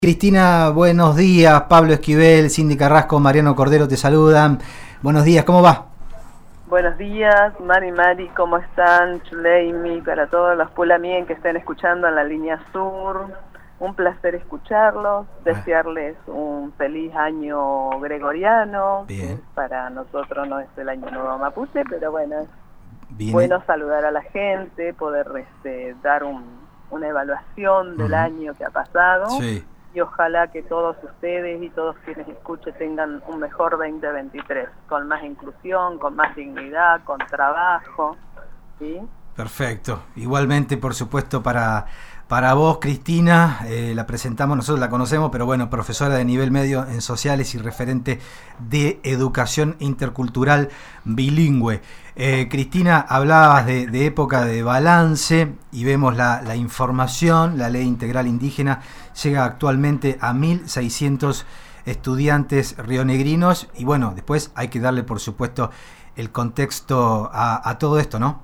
Cristina, buenos días. Pablo Esquivel, Cindy Carrasco, Mariano Cordero te saludan. Buenos días, ¿cómo va? Buenos días, Mari, ¿cómo están? Chuleimi, para todos los Pulamien que estén escuchando en la línea sur. Un placer escucharlos, desearles un feliz año gregoriano. Bien. Para nosotros no es el año nuevo mapuche, pero bueno, es Bien. bueno saludar a la gente, poder dar una evaluación del año que ha pasado. Sí. Y ojalá que todos ustedes y todos quienes escuchen tengan un mejor 2023, con más inclusión, con más dignidad, con trabajo, ¿sí? Perfecto. Igualmente, por supuesto, para vos, Cristina, la presentamos, nosotros la conocemos, pero bueno, profesora de nivel medio en sociales y referente de educación intercultural bilingüe. Cristina, hablabas de época de balance y vemos la información. La Ley Integral Indígena llega actualmente a 1.600 estudiantes rionegrinos y bueno, después hay que darle, por supuesto, el contexto a todo esto, ¿no?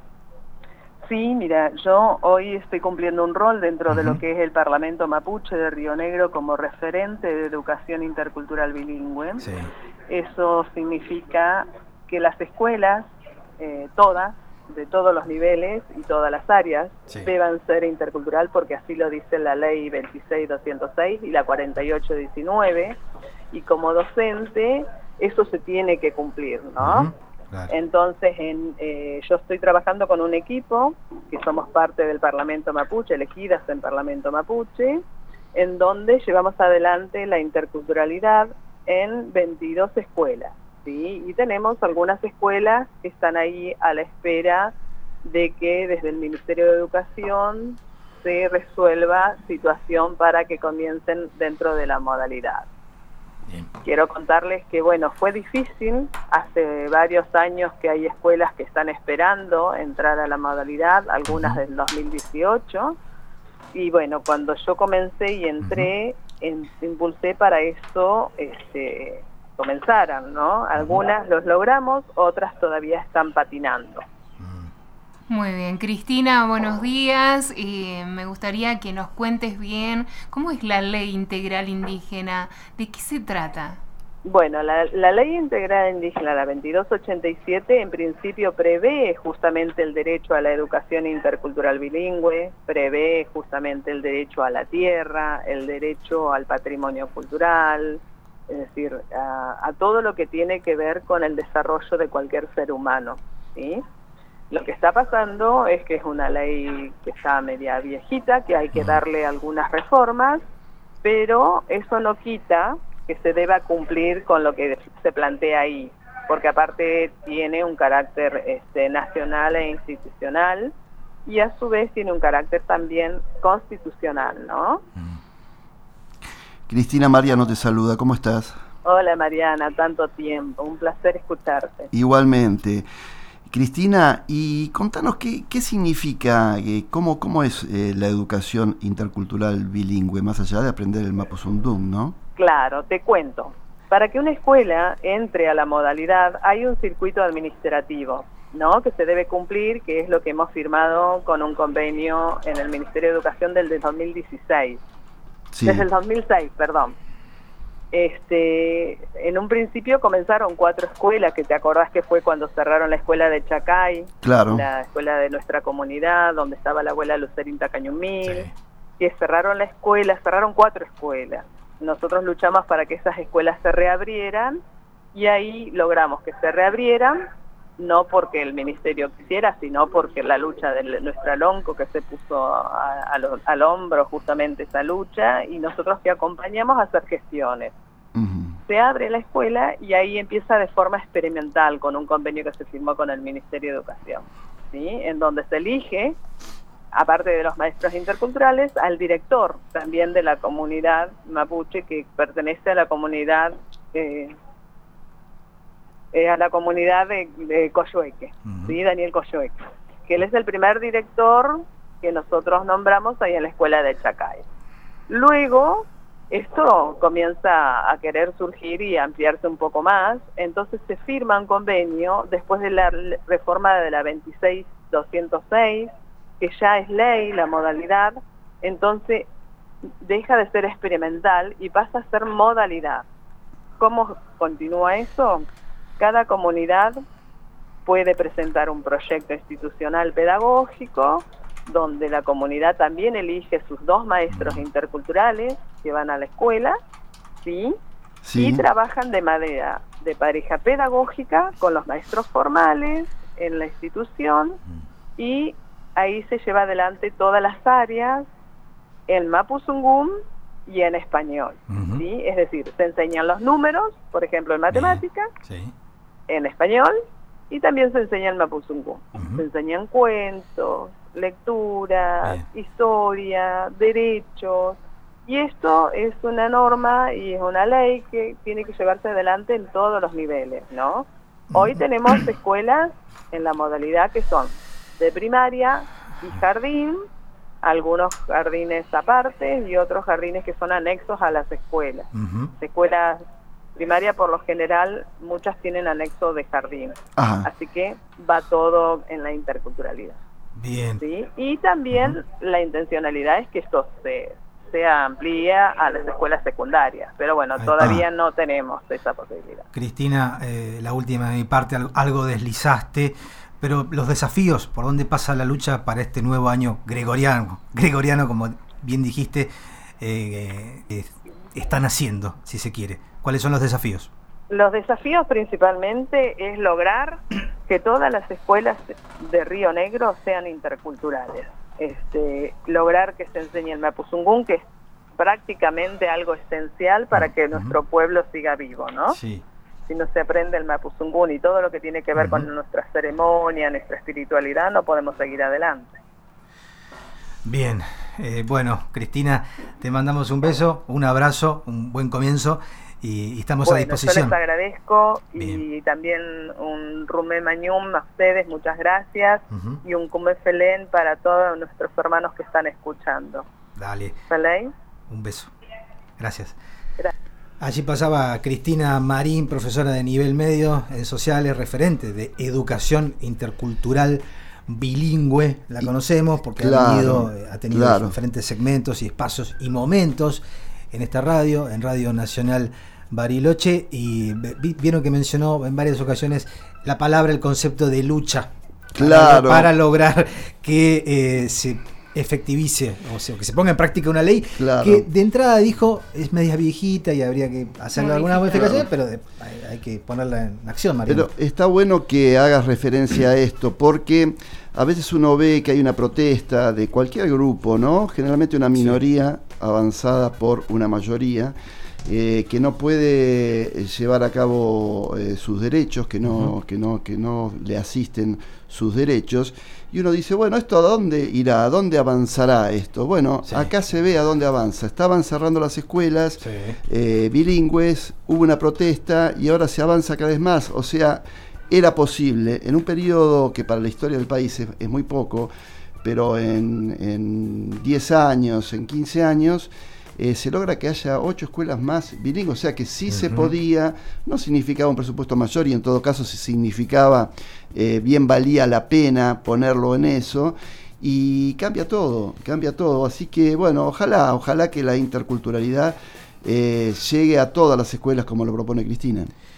Sí, mira, yo hoy estoy cumpliendo un rol dentro de lo que es el Parlamento Mapuche de Río Negro como referente de educación intercultural bilingüe. Sí. Eso significa que las escuelas, todas, de todos los niveles y todas las áreas, sí, deban ser intercultural porque así lo dice la ley 26.206 y la 48.19, y como docente eso se tiene que cumplir, ¿no? Claro. Entonces, yo estoy trabajando con un equipo, que somos parte del Parlamento Mapuche, elegidas en Parlamento Mapuche, en donde llevamos adelante la interculturalidad en 22 escuelas, ¿sí? Y tenemos algunas escuelas que están ahí a la espera de que desde el Ministerio de Educación se resuelva situación para que comiencen dentro de la modalidad. Bien. Quiero contarles que, bueno, fue difícil, hace varios años que hay escuelas que están esperando entrar a la modalidad, algunas del 2018, y bueno, cuando yo comencé y entré, impulsé para eso, comenzaran, ¿no? Algunas los logramos, otras todavía están patinando. Muy bien, Cristina, buenos días. Me gustaría que nos cuentes bien cómo es la Ley Integral Indígena, ¿de qué se trata? Bueno, la Ley Integral Indígena, la 2287, en principio prevé justamente el derecho a la educación intercultural bilingüe, prevé justamente el derecho a la tierra, el derecho al patrimonio cultural, es decir, a todo lo que tiene que ver con el desarrollo de cualquier ser humano, ¿sí? Lo que está pasando es que es una ley que está media viejita, que hay que darle algunas reformas, pero eso no quita que se deba cumplir con lo que se plantea ahí, porque aparte tiene un carácter nacional e institucional y a su vez tiene un carácter también constitucional, ¿no? Cristina, Mariano te saluda, ¿cómo estás? Hola Mariana, tanto tiempo, un placer escucharte. Igualmente. Cristina, y contanos qué significa, cómo es la educación intercultural bilingüe, más allá de aprender el Mapuzungún, ¿no? Claro, te cuento. Para que una escuela entre a la modalidad hay un circuito administrativo, ¿no?, que se debe cumplir, que es lo que hemos firmado con un convenio en el Ministerio de Educación del 2016. Sí. Desde el 2006, perdón. En un principio comenzaron 4 escuelas, que te acordás que fue cuando cerraron la escuela de Chacay, claro, la escuela de nuestra comunidad, donde estaba la abuela Lucerinta Cañumil, sí, que cerraron la escuela, cerraron 4 escuelas. Nosotros luchamos para que esas escuelas se reabrieran y ahí logramos que se reabrieran, no porque el ministerio quisiera, sino porque la lucha de nuestra LONCO, que se puso al hombro justamente esa lucha, y nosotros que acompañamos a hacer gestiones. Se abre la escuela y ahí empieza de forma experimental con un convenio que se firmó con el Ministerio de Educación, ¿sí?, en donde se elige, aparte de los maestros interculturales, al director también de la comunidad mapuche, que pertenece a la comunidad de Coyoeque, ¿sí?, Daniel Coyoeque, que él es el primer director que nosotros nombramos ahí en la escuela de Chacay. Luego, esto comienza a querer surgir y ampliarse un poco más, entonces se firma un convenio después de la reforma de la 26.206, que ya es ley la modalidad, entonces deja de ser experimental y pasa a ser modalidad. ¿Cómo continúa eso? Cada comunidad puede presentar un proyecto institucional pedagógico donde la comunidad también elige sus 2 maestros interculturales que van a la escuela, ¿sí? Sí. Y trabajan de manera de pareja pedagógica con los maestros formales en la institución, y ahí se lleva adelante todas las áreas en mapuzungún y en español, ¿sí? Es decir, se enseñan los números, por ejemplo, en matemáticas, sí, en español, y también se enseña en mapuzungún. Se enseñan cuentos, lectura, historia, derechos, y esto es una norma y es una ley que tiene que llevarse adelante en todos los niveles, ¿no? Hoy tenemos escuelas en la modalidad que son de primaria y jardín, algunos jardines aparte y otros jardines que son anexos a las escuelas. Escuelas primaria por lo general, muchas tienen anexo de jardín. Así que va todo en la interculturalidad. Bien. ¿Sí? Y también la intencionalidad es que esto se amplía a las escuelas secundarias, pero bueno, todavía no tenemos esa posibilidad. Cristina, la última de mi parte, algo deslizaste, pero los desafíos, ¿por dónde pasa la lucha para este nuevo año gregoriano, como bien dijiste, están haciendo, si se quiere? ¿Cuáles son los desafíos? Los desafíos principalmente es lograr que todas las escuelas de Río Negro sean interculturales. Lograr que se enseñe el mapuzungún, que es prácticamente algo esencial para que nuestro pueblo siga vivo, ¿no? Sí. Si no se aprende el mapuzungún y todo lo que tiene que ver con nuestra ceremonia, nuestra espiritualidad, no podemos seguir adelante. Bien, bueno, Cristina, te mandamos un beso, un abrazo, un buen comienzo y estamos a disposición. Yo les agradezco. Bien. Y también un rumé mañum a ustedes, muchas gracias, y un kumé felén para todos nuestros hermanos que están escuchando. Dale. ¿Felén? Un beso. Gracias. Gracias. Allí pasaba Cristina Marín, profesora de nivel medio en sociales, referente de educación intercultural bilingüe. La conocemos porque ha tenido diferentes segmentos y espacios y momentos en esta radio, en Radio Nacional Bariloche, y vieron que mencionó en varias ocasiones la palabra, el concepto de lucha, para lograr que se efectivice, o sea, que se ponga en práctica una ley que de entrada dijo es media viejita y habría que hacerle algunas modificaciones, pero hay que ponerla en acción, Mariano. Pero está bueno que hagas referencia a esto, porque a veces uno ve que hay una protesta de cualquier grupo, ¿no? Generalmente una minoría avanzada por una mayoría, que no puede llevar a cabo sus derechos, que no le asisten sus derechos, y uno dice, bueno, ¿esto a dónde irá? ¿A dónde avanzará esto? Bueno, acá se ve a dónde avanza. Estaban cerrando las escuelas bilingües, hubo una protesta y ahora se avanza cada vez más. O sea, era posible, en un periodo que para la historia del país es muy poco, pero en 10 años, en 15 años, se logra que haya 8 escuelas más bilingües, o sea que sí se podía, no significaba un presupuesto mayor y en todo caso si significaba, bien valía la pena ponerlo en eso, y cambia todo, así que bueno, ojalá que la interculturalidad llegue a todas las escuelas como lo propone Cristina.